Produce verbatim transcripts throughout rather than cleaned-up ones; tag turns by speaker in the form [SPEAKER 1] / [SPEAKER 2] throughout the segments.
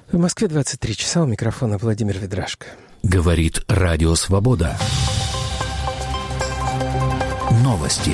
[SPEAKER 1] В Москве двадцать три часа, у микрофона Владимир Ведрашко.
[SPEAKER 2] Говорит Радио Свобода. Новости.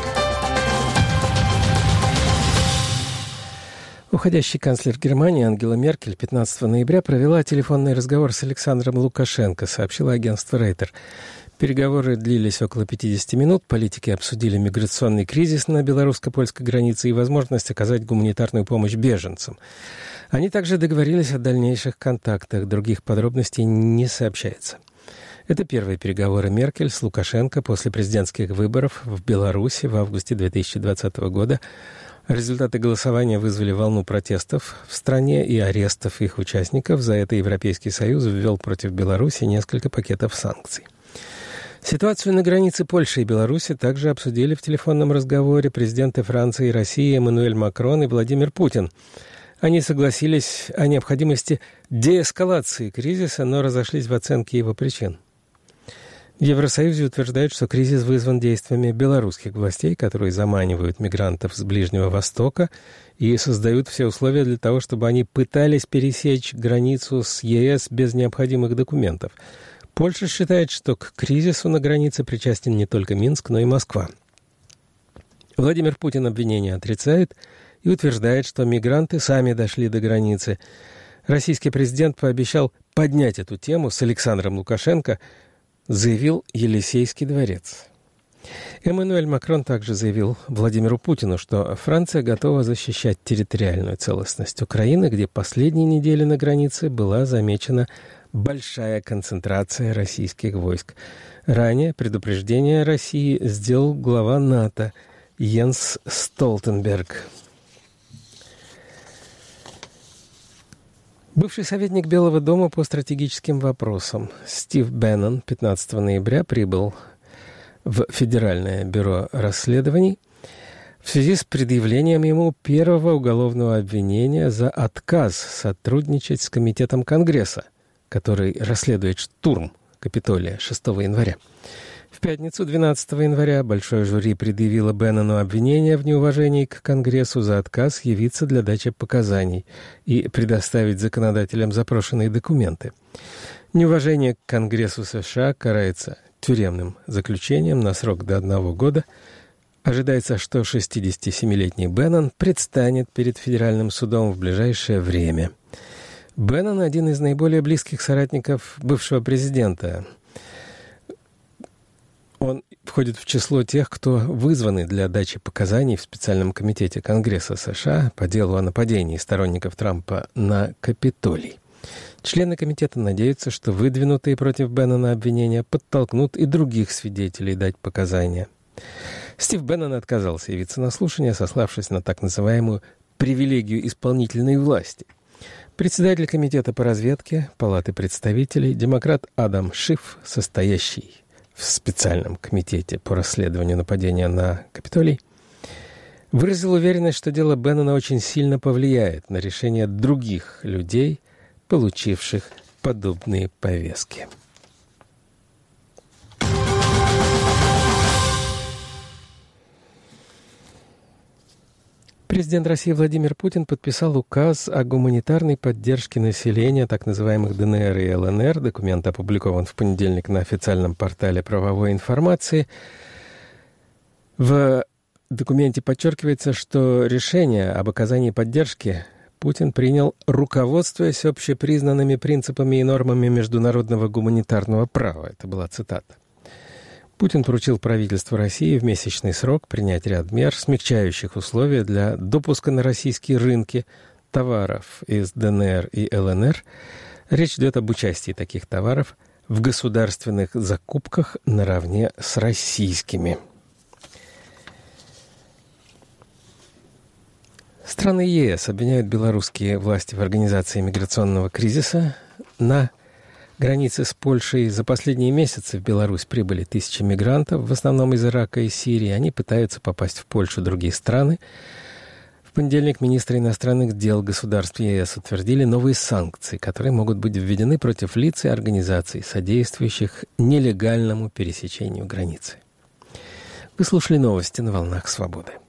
[SPEAKER 1] Уходящий канцлер Германии Ангела Меркель пятнадцатого ноября провела телефонный разговор с Александром Лукашенко, сообщило агентство Рейтер. Переговоры длились около пятьдесят минут. Политики обсудили миграционный кризис на белорусско-польской границе и возможность оказать гуманитарную помощь беженцам. Они также договорились о дальнейших контактах. Других подробностей не сообщается. Это первые переговоры Меркель с Лукашенко после президентских выборов в Беларуси в августе две тысячи двадцатого года. Результаты голосования вызвали волну протестов в стране и арестов их участников. За это Европейский Союз ввел против Беларуси несколько пакетов санкций. Ситуацию на границе Польши и Беларуси также обсудили в телефонном разговоре президенты Франции и России Эммануэль Макрон и Владимир Путин. Они согласились о необходимости деэскалации кризиса, но разошлись в оценке его причин. В Евросоюзе утверждают, что кризис вызван действиями белорусских властей, которые заманивают мигрантов с Ближнего Востока и создают все условия для того, чтобы они пытались пересечь границу с ЕС без необходимых документов. Польша считает, что к кризису на границе причастен не только Минск, но и Москва. Владимир Путин обвинения отрицает и утверждает, что мигранты сами дошли до границы. Российский президент пообещал поднять эту тему с Александром Лукашенко, заявил Елисейский дворец. Эммануэль Макрон также заявил Владимиру Путину, что Франция готова защищать территориальную целостность Украины, где последние недели на границе была замечена большая концентрация российских войск. Ранее предупреждение России сделал глава НАТО Йенс Столтенберг. Бывший советник Белого дома по стратегическим вопросам Стив Беннон пятнадцатого ноября прибыл в Федеральное бюро расследований в связи с предъявлением ему первого уголовного обвинения за отказ сотрудничать с Комитетом Конгресса, который расследует штурм Капитолия шестого января. В пятницу, двенадцатого января, большое жюри предъявило Беннону обвинение в неуважении к Конгрессу за отказ явиться для дачи показаний и предоставить законодателям запрошенные документы. Неуважение к Конгрессу США карается тюремным заключением на срок до одного года. Ожидается, что шестидесятисемилетний Беннон предстанет перед федеральным судом в ближайшее время. Беннон – один из наиболее близких соратников бывшего президента. Он входит в число тех, кто вызваны для дачи показаний в специальном комитете Конгресса США по делу о нападении сторонников Трампа на Капитолий. Члены комитета надеются, что выдвинутые против Беннона обвинения подтолкнут и других свидетелей дать показания. Стив Беннон отказался явиться на слушание, сославшись на так называемую «привилегию исполнительной власти». Председатель комитета по разведке Палаты представителей, демократ Адам Шиф, состоящий в специальном комитете по расследованию нападения на Капитолий, выразил уверенность, что дело Беннона очень сильно повлияет на решение других людей, получивших подобные повестки. Президент России Владимир Путин подписал указ о гуманитарной поддержке населения так называемых ДНР и ЛНР. Документ опубликован в понедельник на официальном портале правовой информации. В документе подчеркивается, что решение об оказании поддержки Путин принял, руководствуясь общепризнанными принципами и нормами международного гуманитарного права. Это была цитата. Путин поручил правительству России в месячный срок принять ряд мер, смягчающих условия для допуска на российские рынки товаров из ДНР и ЛНР. Речь идет об участии таких товаров в государственных закупках наравне с российскими. Страны ЕС обвиняют белорусские власти в организации миграционного кризиса. На границе с Польшей за последние месяцы в Беларусь прибыли тысячи мигрантов, в основном из Ирака и Сирии. Они пытаются попасть в Польшу и другие страны. В понедельник министры иностранных дел государств ЕС утвердили новые санкции, которые могут быть введены против лиц и организаций, содействующих нелегальному пересечению границы. Вы слушали новости на «Волнах Свободы».